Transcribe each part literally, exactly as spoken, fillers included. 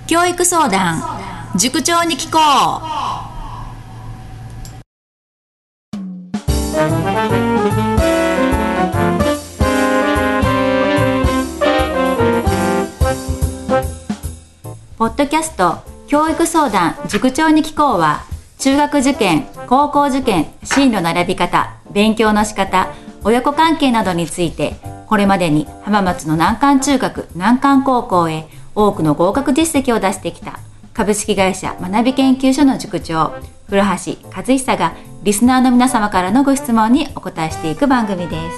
教育相談塾長に聞こう。ポッドキャスト教育相談塾長に聞こうは、中学受験、高校受験、進路の選び方、勉強の仕方、親子関係などについて、これまでに浜松の南関中学、南関高校へ多くの合格実績を出してきた株式会社学び研究所の塾長、古橋和久がリスナーの皆様からのご質問にお答えしていく番組です。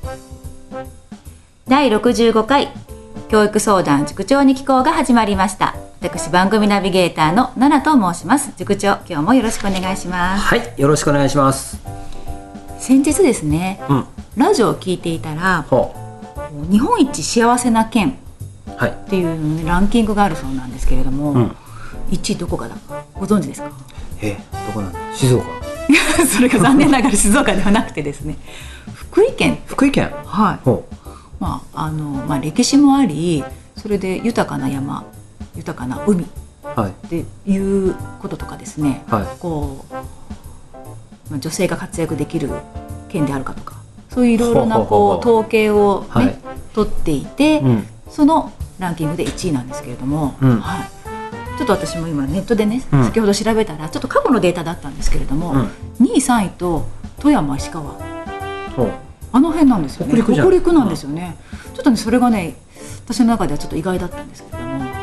だいろくじゅうごかい教育相談塾長に聞こうが始まりました。私番組ナビゲーターの奈々と申します。塾長、今日もよろしくお願いします。 はい、よろしくお願いします。 先日ですね、うん、ラジオを聞いていたら、日本一幸せな県っていう、ね、ランキングがあるそうなんですけれども、うん、いちいどこかだかご存知ですか？ え、どこなんだ？静岡？ それが残念ながら静岡ではなくてですね、福井県。 福井県、 はい。ほう、まああのまあ、歴史もあり、それで豊かな山、豊かな海っていうこととかですね、はい、こう、まあ、女性が活躍できる県であるかとか、そういういろいろなこう統計を、ね、はい、取っていて、うん、そのランキングでいちいなんですけれども、うん、はい、ちょっと私も今ネットでね、うん、先ほど調べたらちょっと過去のデータだったんですけれども、うん、にいさんいと富山、石川、あの辺なんですよね。北陸、北陸なんですよね、うん、ちょっとねそれがね私の中ではちょっと意外だったんですけれども、うん、はい、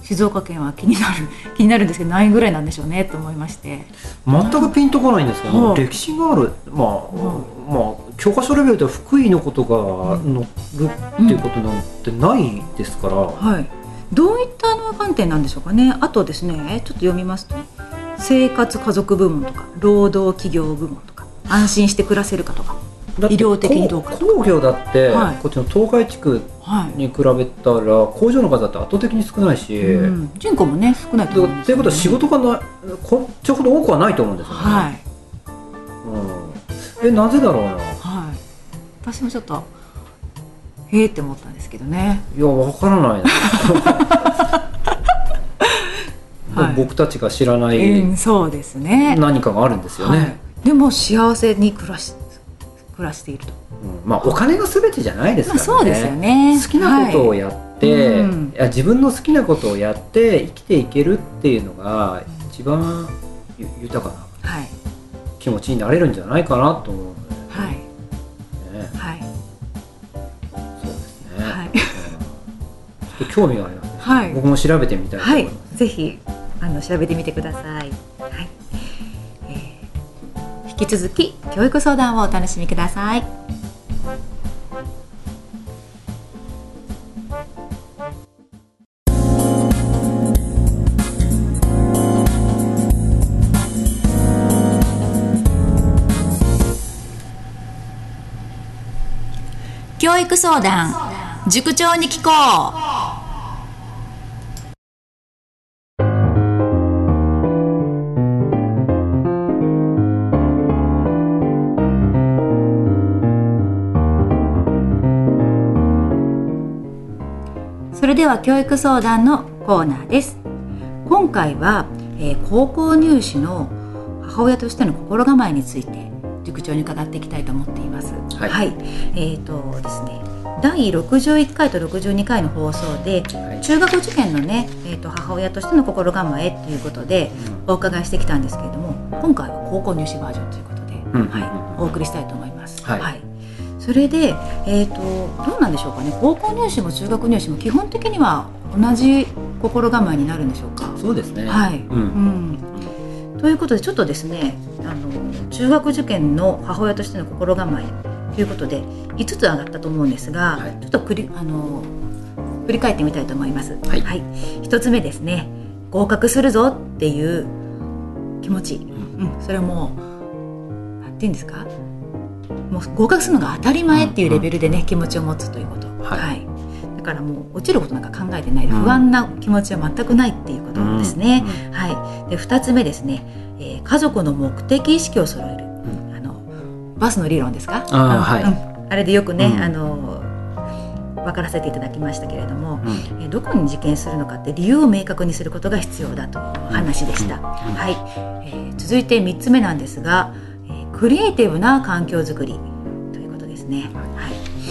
静岡県は気になる気になるんですけど何位ぐらいなんでしょうねと思いまして、 全くピンとこないんですけど、うん、歴史がある、まあ、うん、まあ教科書レベルでは福井のことが載るっていうことなんてないですから、うんうん、 はい、どういったの観点なんでしょうかね。あとですね、ちょっと読みますと、ね、生活家族部門とか労働企業部門とか、安心して暮らせるかとか、医療的にどうかとか、 工業だって、はい、こっちの東海地区に比べたら、はい、工場の数だって圧倒的に少ないし、うん、 人口もね少ないと思うんですよね。ということは仕事がなこっちほど多くはないと思うんですよね、はい、うん、え、なぜだろうな、はい、 私もちょっとへーって思ったんですけどね。 いや、わからないなはい、僕たちが知らない、 うん、そうですね、 何かがあるんですよね、はい、 でも幸せに暮らし暮らしていると、 うん、まあお金が全てじゃないですからね、 まあ、そうですよね。 好きなことをやって、はい、うん、いや自分の好きなことをやって生きていけるっていうのが一番豊かな気持ちになれるんじゃないかなと思うので、はい、ね、はい、そうですね、はい、うん、ちょっと興味がありますね、はい、僕も調べてみたいと思います、はい、 ぜひあの調べてみてください、はい、えー、引き続き教育相談をお楽しみください。教育相談塾長に聞こう。それでは教育相談のコーナーです。今回は、えー、高校入試の母親としての心構えについて塾長に伺っていきたいと思っています。はい、はい、えーとですね、だいろくじゅういっかいとろくじゅうにかいの放送で、はい、中学受験のね、えーと母親としての心構えということでお伺いしてきたんですけれども、今回は高校入試バージョンということで、うん、はい、お送りしたいと思います。はい、はい、それで、えーとどうなんでしょうかね。高校入試も中学入試も基本的には同じ心構えになるんでしょうか。 そうですね、 はい、うんうん、ということでちょっとですね、あの中学受験の母親としての心構えということでいつつ上がったと思うんですが、はい、ちょっとくりあの振り返ってみたいと思います。はい、はい、ひとつめですね、合格するぞっていう気持ち、うんうん、それはもうなんていうんですか、もう合格するのが当たり前っていうレベルでね、うんうん、気持ちを持つということ、はいはい、だからもう落ちることなんか考えてない、不安な気持ちは全くないっていうことですね、うんうん、はい、でふたつめですね、えー、家族の目的意識を揃える、うん、あのバスの理論ですか、 あ, あ、はい、 うん、あれでよくね、うん、あの分からせていただきましたけれども、うん、えどこに受験するのかって理由を明確にすることが必要だという話でした、うんうんはいえー、続いてみっつめなんですが、えー、クリエイティブな環境づくりということですね、はい、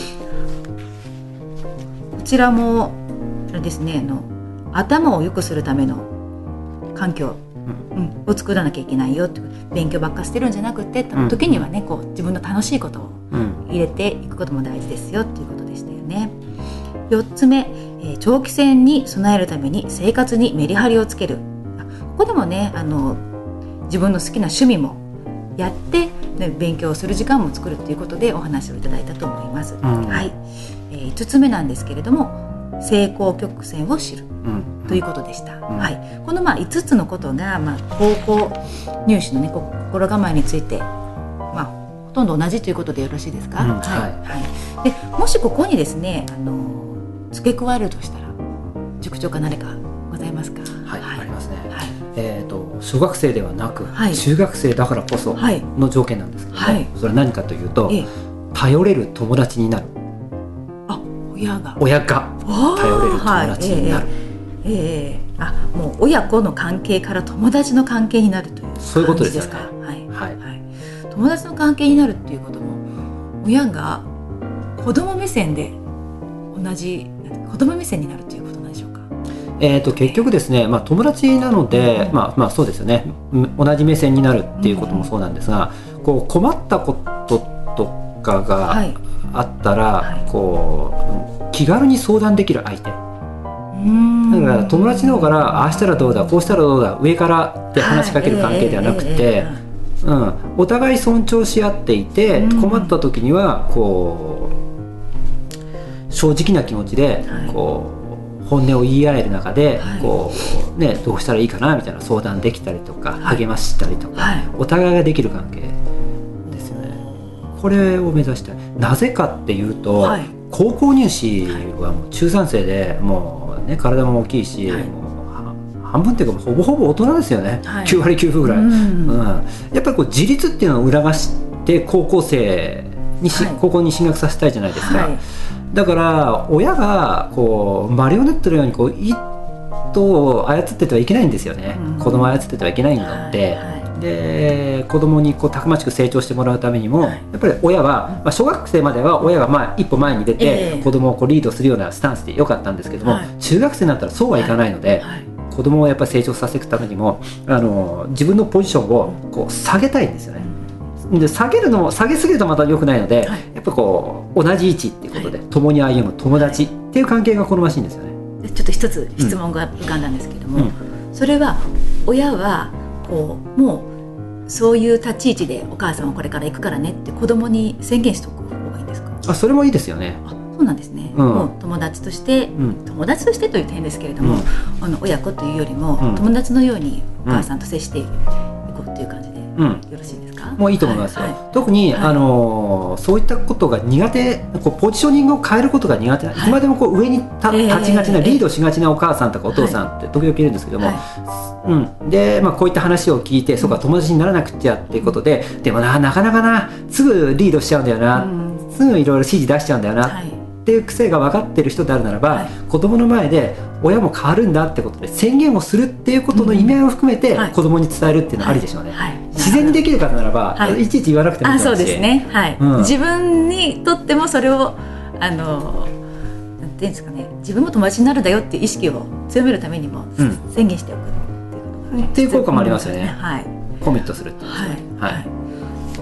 こちらもあれですねの頭を良くするための環境、うん、を作らなきゃいけないよって勉強ばっかしてるんじゃなくて、うん、時にはねこう自分の楽しいことを入れていくことも大事ですよっていうことでしたよね。よっつめ、えー、長期戦に備えるために生活にメリハリをつける。ここでもねあの自分の好きな趣味もやって、ね、勉強する時間も作るということでお話をいただいたと思います、うんはいえー、いつつめなんですけれども成功曲線を知る、うんということでした、うんはい、このまあいつつのことが、まあ、高校入試の、ね、心構えについて、まあ、ほとんど同じということでよろしいですか、うんはいはい、でもしここにですねあの付け加えるとしたら塾長か何かございますか。 はい、はい、ありますね、はいえー、と小学生ではなく、はい、中学生だからこその条件なんですけども、はい、それは何かというと、ええ、頼れる友達になる。 あ親が親が頼れる友達になる、はいえええー、あもう親子の関係から友達の関係になるという感じですか。 そういうことですよね、 はいはいはい、友達の関係になるっていうことも親が子供目線で同じ子供目線になるということなんでしょうか。 えー、と結局ですね、まあ、友達なので、うんまあまあ、そうですよね同じ目線になるっていうこともそうなんですが、うん、こう困ったこととかがあったら、はいはい、こう気軽に相談できる相手だから友達の方からああしたらどうだこうしたらどうだ上からって話しかける関係ではなくて、うん、お互い尊重し合っていて困った時にはこう正直な気持ちでこう本音を言い合える中でこう、ね、どうしたらいいかなみたいな相談できたりとか励ましたりとかお互いができる関係ですよね。これを目指したい。なぜかっていうと高校入試はもう中さん生でもうね、体も大きいし、はい、もう半分っていうかほぼほぼ大人ですよね、はい、きゅうわりきゅうぶぐらい、うんうん、やっぱりこう自立っていうのを促して高校生にし、はい、高校に進学させたいじゃないですか、はい、だから親がこうマリオネットのようにこう一頭を操っててはいけないんですよね、うん、子供を操っててはいけないので、はいはいで子供にこうたくましく成長してもらうためにも、はい、やっぱり親は、まあ、小学生までは親がまあ一歩前に出て、えー、子供をこうリードするようなスタンスでよかったんですけども、はい、中学生になったらそうはいかないので、はいはい、子供をやっぱり成長させるためにもあの自分のポジションをこう下げたいんですよね。で下げるのも下げすぎるとまた良くないので、はい、やっぱこう同じ位置っていうことで、はい、共に歩む友達っていう関係が好ましいんですよね。 ちょっと一つ質問が浮かんだんですけども、うん、それは親はこうもうそういう立ち位置でお母さんはこれから行くからねって子供に宣言しておく方がいいんですか。 あそれもいいですよね。 あそうなんですね、うん、もう友達として、うん、友達としてという点ですけれども、うん、あの親子というよりも、うん、友達のようにお母さんと接していこうっていう感じで、うん、よろしいですか。 もういいと思いますよ、はいはい、特に、はい、あのそういったことが苦手こうポジショニングを変えることが苦手な、はい、いつまでもこう上に立ちがちな、えー、リードしがちなお母さんとかお父さんって時々いるんですけども、はいうんでまあ、こういった話を聞いてそうか友達にならなくちゃっていうことで、でもななかなかなすぐリードしちゃうんだよな、うん、すぐいろいろ指示出しちゃうんだよな、はい、っていう癖が分かってる人であるならば、はい、子供の前で親も変わるんだってことで宣言をするっていうことの意味合いを含めて、うん、子供に伝えるっていうのはありでしょうね、はいはい、自然にできる方ならば、はい、いちいち言わなくてもいいかもしれない。あそうですね、はいうん、自分にとってもそれをあのなんていうんですかね、自分も友達になるんだよっていう意識を強めるためにも、うん、宣言しておくっていうことが、ね、 っていう効果もありますよね、はい、コミットするっていうですね、 はいはい、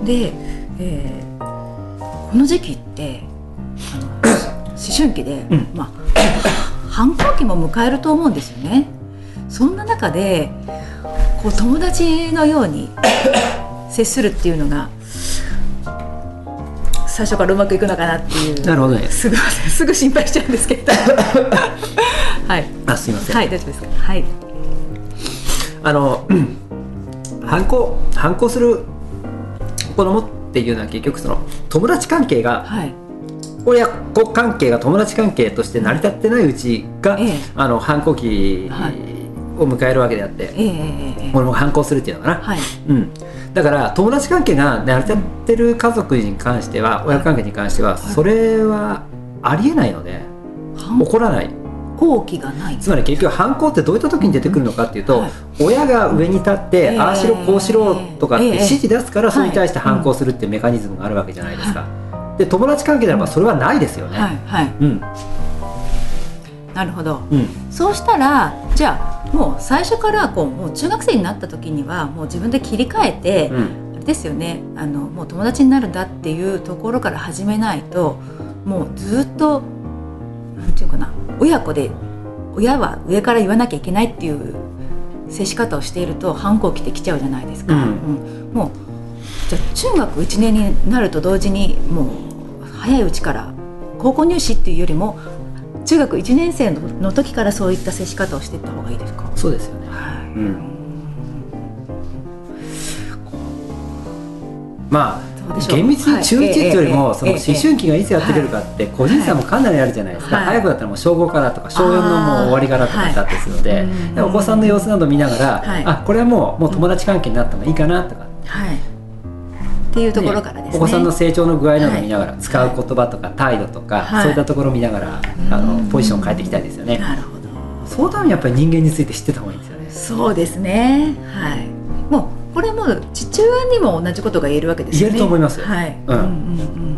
で、えー、この時期ってあの思春期で、うんまあ、反抗期も迎えると思うんですよね。そんな中でこう友達のように接するっていうのが最初からうまくいくのかなっていう。 なるほどね。 すぐすぐ心配しちゃうんですけどはい。 あすいません。 はい大丈夫ですか。はい。 あの反抗反抗する子供っていうのは結局その友達関係が、はい親子関係が友達関係として成り立ってないうちが、ええ、あの反抗期を迎えるわけであって、ええ、俺も反抗するっていうのかな、はいうん、だから友達関係が成り立ってる家族に関しては、うん、親子関係に関しては、はい、それはありえないので、 起こらない。 好奇がない。 つまり結局反抗ってどういった時に出てくるのかっていうと、はい、親が上に立って、えー、ああしろこうしろとかって指示出すから、それに対して反抗するっていうメカニズムがあるわけじゃないですか、はい、で友達関係であればそれはないですよね、はいはい、うん、 なるほど、うん、そうしたらじゃあもう最初からこうもう中学生になった時にはもう自分で切り替えて、うん、あれですよね、あのもう友達になるんだっていうところから始めないと、もうずっとなんていうかな、親子で親は上から言わなきゃいけないっていう接し方をしていると反抗期ってきちゃうじゃないですか、うんうん、もうじゃあ中学いちねんになると同時にもう早いうちから高校入試っていうよりも中学いちねん生 の, の時からそういった接し方をしていった方がいいですか？ そうですよね、はい、うん、まあ厳密に中いちっていうよりもその思春期がいつやってくるかって個人差もかなりあるじゃないですか、はい、早くだったらもう小ごからとか小よんのもう終わりからとかだったりするので、はい、お子さんの様子など見ながら、はい、あこれはもう、もう友達関係になったのがいいかなとか、はい、 っていうところからですね、 お子さんの成長の具合などを見ながら、はい、使う言葉とか態度とか、はい、そういったところを見ながら、はい、あのポジションを変えていきたいですよね。なるほど。そのためにやっぱり人間について知ってた方がいいんですよね。 そうですね、はい、もうこれも父親にも同じことが言えるわけですよね。 言えると思いますよ。 はい。うんうんうん。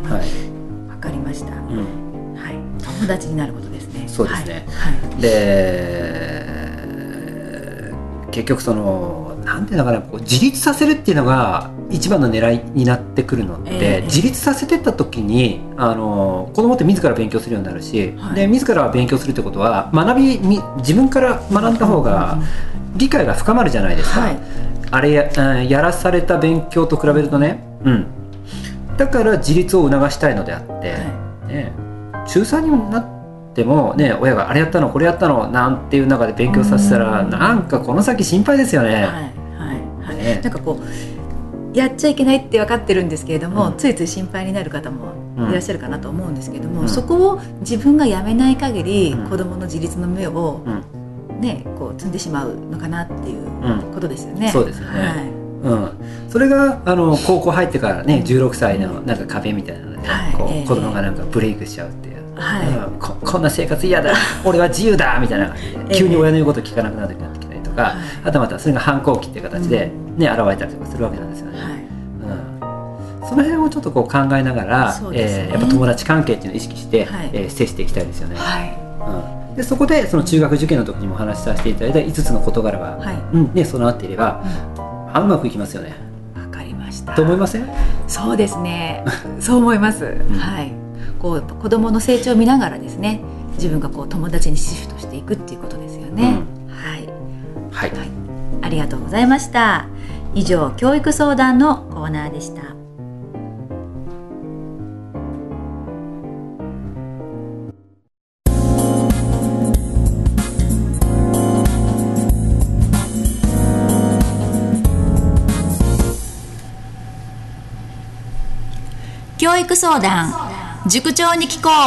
はい。わかりました。うん。はい。友達になることですね。 そうですね。はい。で、結局そのなんていうのかな、こう自立させるっていうのが一番の狙いになってくるので、えー、自立させてった時にあの子供って自ら勉強するようになるし、はい、で自ら勉強するってことは学び自分から学んだ方が理解が深まるじゃないですか。はい、あれ や, やらされた勉強と比べるとね、うん、だから自立を促したいのであって、はいね、中さんになっても、ね、親があれやったのこれやったのなんていう中で勉強させたらなんかこの先心配ですよね。はいはいはいね、なんかこうやっちゃいけないって分かってるんですけれども、うん、ついつい心配になる方もいらっしゃるかなと思うんですけれども、うん、そこを自分がやめない限り、うん、子どもの自立の芽を、うんね、こう積んでしまうのかなっていうことですよね。 うん、そうですよね、はい、うん、それがあの高校入ってからねじゅうろくさいのなんか壁みたいなので、はい、こう、えー、子供がなんかブレイクしちゃうっていう、はいうん、こ, こんな生活嫌だ俺は自由だみたいな感じで急に親の言うことを聞かなくなるようになってきたりとか、はい、あとまたそれが反抗期っていう形で、ねうん、現れたりとかするわけなんですよね。はいうん、その辺をちょっとこう考えながら、ねえー、やっぱ友達関係っていうのを意識して、はいえー、接していきたいですよね。はいうん、でそこでその中学受験の時にもお話しさせていただいたいつつの事柄が、はいうんね、備わっていれば、うん、うまくいきますよね。 わかりました。 と思いません？ そうですねそう思います、うんはい、こう子どもの成長を見ながらですね自分がこう友達にシフトしていくっていうことですよね、うんはいはいはい、ありがとうございました。以上教育相談のコーナーでした。教育相談塾長に聞こう。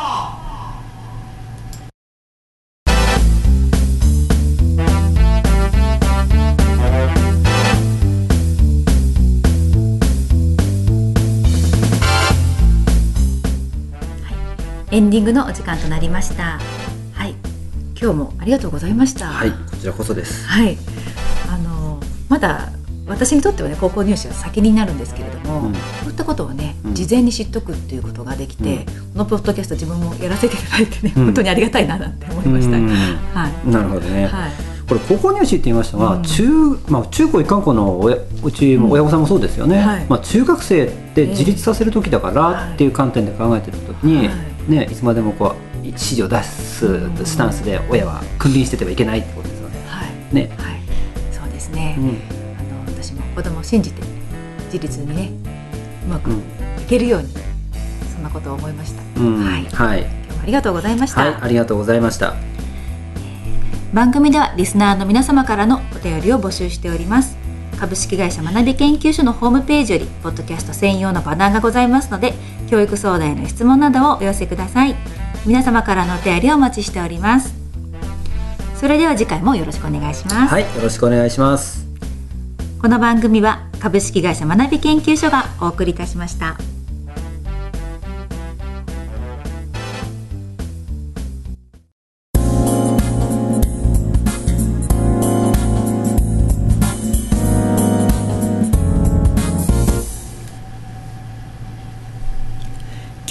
エンディングのお時間となりました。はい、今日もありがとうございました。 はい、こちらこそです。 はい、あのまだ私にとってはね高校入試は先になるんですけれども、うん、こういったことをね、うん、事前に知っとくっていうことができて、うん、このポッドキャスト自分もやらせていただいてね、うん、本当にありがたいななんて思いました。 はい、なるほどね。はい、これ高校入試って言いましたが、うん、中まあ、中高一貫校の親うちも親御さんもそうですよね、うんはいまあ、中学生って自立させる時だからっていう観点で考えてる時に、はいね、いつまでもこう指示を出すスタンスで親は君臨しててはいけないってことですよね。はいねはい、 そうですね、うんあの私も子供を信じて自立にねうまくいけるように、うん、そんなことを思いました、うんはいはい、今日もありがとうございました。 はい、ありがとうございました。 番組ではリスナーの皆様からのお便りを募集しております。株式会社学び研究所のホームページよりポッドキャスト専用のバナーがございますので教育相談への質問などをお寄せください。皆様からのお便りをお待ちしております。それでは次回もよろしくお願いします。 はい、よろしくお願いします。 この番組は株式会社学び研究所がお送りいたしました。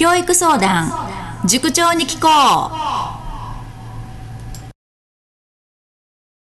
教育相談塾長に聞こう。